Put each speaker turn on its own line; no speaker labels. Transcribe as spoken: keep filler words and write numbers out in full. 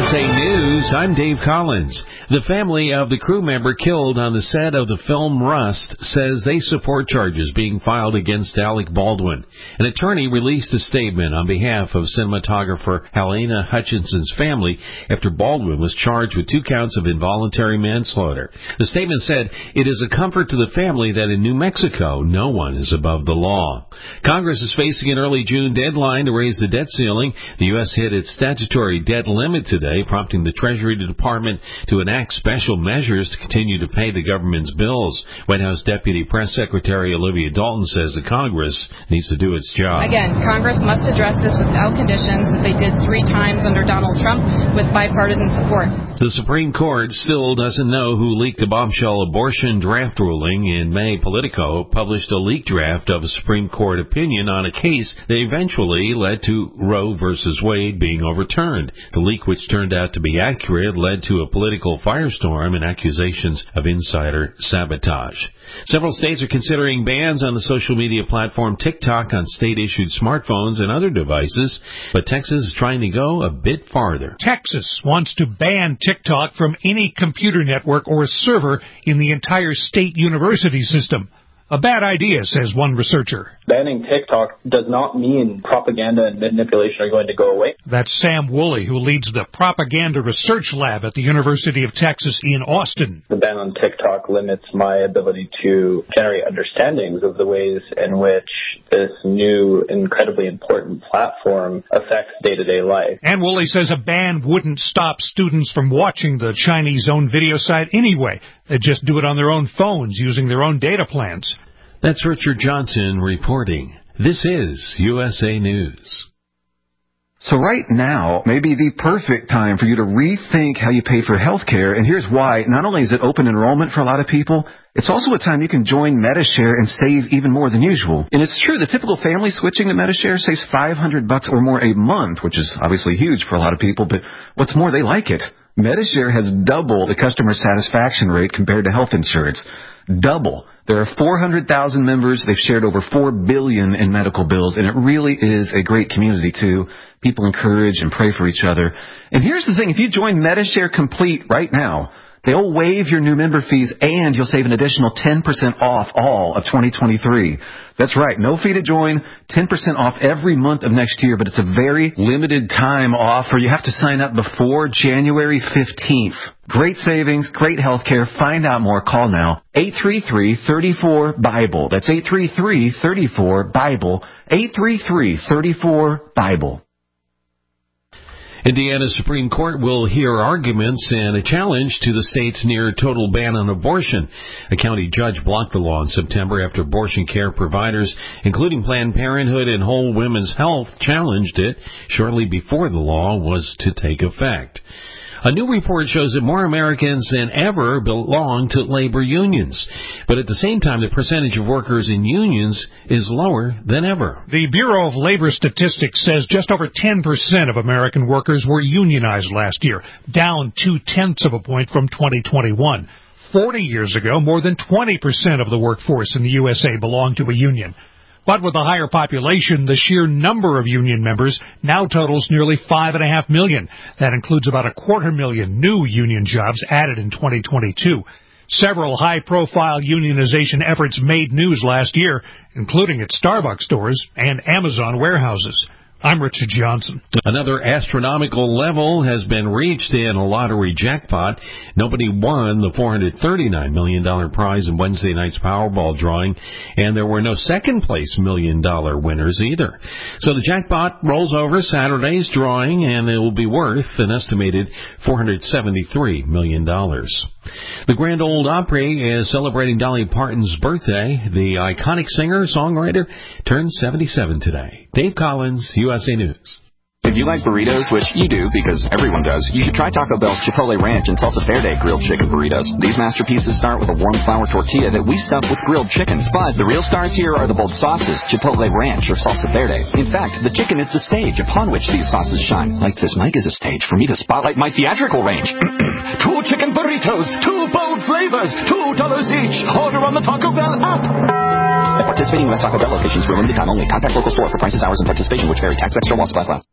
S A News, I'm Dave Collins. The family of the crew member killed on the set of the film Rust says they support charges being filed against Alec Baldwin. An attorney released a statement on behalf of cinematographer Helena Hutchinson's family after Baldwin was charged with two counts of involuntary manslaughter. The statement said, "It is a comfort to the family that in New Mexico, no one is above the law." Congress is facing an early June deadline to raise the debt ceiling. The U S hit its statutory debt limit today, prompting the Treasury Department to enact special measures to continue to pay the government's bills. White House Deputy Press Secretary Olivia Dalton says the Congress needs to do its job.
Again, Congress must address this without conditions, as they did three times under Donald Trump, with bipartisan support.
The Supreme Court still doesn't know who leaked the bombshell abortion draft ruling. In May, Politico published a leaked draft of a Supreme Court opinion on a case that eventually led to Roe versus Wade being overturned. The leak, which turned out to be accurate, led to a political firestorm and accusations of insider sabotage. Several states are considering bans on the social media platform TikTok on state-issued smartphones and other devices, but Texas is trying to go a bit farther.
Texas wants to ban TikTok from any computer network or server in the entire state university system. A bad idea, says one researcher.
Banning TikTok does not mean propaganda and manipulation are going to go away.
That's Sam Woolley, who leads the Propaganda Research Lab at the University of Texas in Austin.
The ban on TikTok limits my ability to generate understandings of the ways in which this new, incredibly important platform affects day-to-day life.
And Woolley says a ban wouldn't stop students from watching the Chinese-owned video site anyway. They'd just do it on their own phones using their own data plans.
That's Richard Johnson reporting. This is U S A News.
So right now may be the perfect time for you to rethink how you pay for health care. And here's why. Not only is it open enrollment for a lot of people, it's also a time you can join Medi-Share and save even more than usual. And it's true, the typical family switching to Medi-Share saves five hundred bucks or more a month, which is obviously huge for a lot of people. But what's more, they like it. Medi-Share has double the customer satisfaction rate compared to health insurance. Double. There are four hundred thousand members. They've shared over four billion dollars in medical bills, and it really is a great community, too. People encourage and pray for each other. And here's the thing. If you join Medi-Share Complete right now, they'll waive your new member fees, and you'll save an additional ten percent off all of twenty twenty-three. That's right. No fee to join, ten percent off every month of next year, but it's a very limited time offer. You have to sign up before January fifteenth. Great savings, great health care. Find out more. Call now. eight three three, three four, BIBLE. That's eight three three, three four, BIBLE. eight three three, three four, BIBLE.
Indiana Supreme Court will hear arguments and a challenge to the state's near total ban on abortion. A county judge blocked the law in September after abortion care providers, including Planned Parenthood and Whole Women's Health, challenged it shortly before the law was to take effect. A new report shows that more Americans than ever belong to labor unions. But at the same time, the percentage of workers in unions is lower than ever.
The Bureau of Labor Statistics says just over ten percent of American workers were unionized last year, down two-tenths of a point from twenty twenty-one. Forty years ago, more than twenty percent of the workforce in the U S A belonged to a union. But with a higher population, the sheer number of union members now totals nearly five and a half million. That includes about a quarter million new union jobs added in twenty twenty-two. Several high-profile unionization efforts made news last year, including at Starbucks stores and Amazon warehouses. I'm Richard Johnson.
Another astronomical level has been reached in a lottery jackpot. Nobody won the four hundred thirty-nine million dollars prize in Wednesday night's Powerball drawing, and there were no second-place million-dollar winners either. So the jackpot rolls over Saturday's drawing, and it will be worth an estimated four hundred seventy-three million dollars. The Grand Ole Opry is celebrating Dolly Parton's birthday. The iconic singer-songwriter turned seventy-seven today. Dave Collins, U S A News.
If you like burritos, which you do because everyone does, you should try Taco Bell's Chipotle Ranch and Salsa Verde grilled chicken burritos. These masterpieces start with a warm flour tortilla that we stuff with grilled chicken. But the real stars here are the bold sauces, Chipotle Ranch or Salsa Verde. In fact, the chicken is the stage upon which these sauces shine. Like this mic is a stage for me to spotlight my theatrical range. Two chicken burritos, two bold flavors, two dollars each. Order on the Taco Bell app. At participating U S Taco Bell locations for a limited time only. Contact local store for prices, hours, and participation which vary. Tax extra while supplies last.